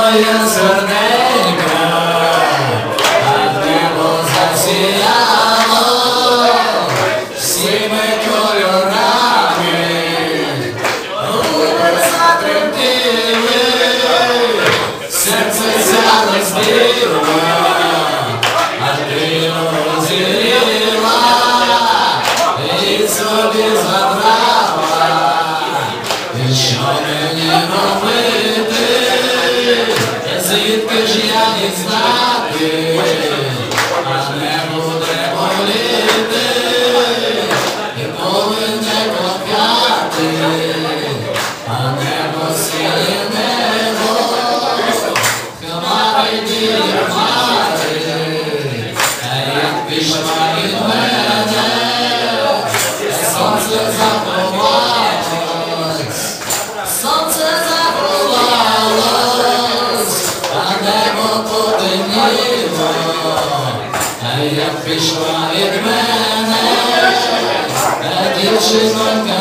моє серденько, а небо засіяло всіми кольорами, губи затремтіли, серце взялось дивно, а ти розіріла і собі забрала. І що мені робити, звідки ж я не знати, аж не буде боліти, і коли не кохати, а небо сіє небо, хмари білі хмари, а як пішла від мене, сонце заховалось, сонце заховалось, а небо потемніло, а як пішла від мене, дівчинонька